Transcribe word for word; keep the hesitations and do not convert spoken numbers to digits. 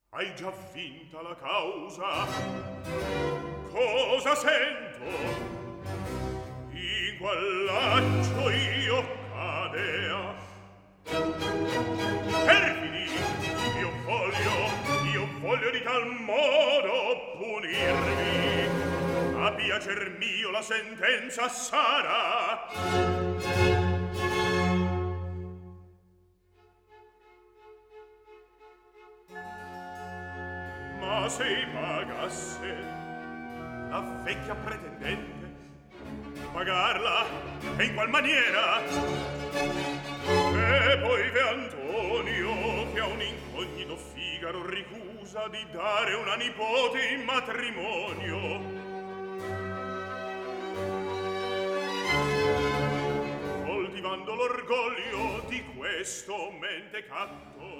Hai già vinta la causa? Cosa sento? In qual laccio io cadea? Perfidi! Io voglio, io voglio di tal modo punirvi. A piacer mio la sentenza sarà. Ma se pagasse la vecchia pretendente, pagarla e in qual maniera? E poi ve Antonio, che a un incognito Figaro ricusa di dare una nipote in matrimonio. Coltivando l'orgoglio di questo mentecatto,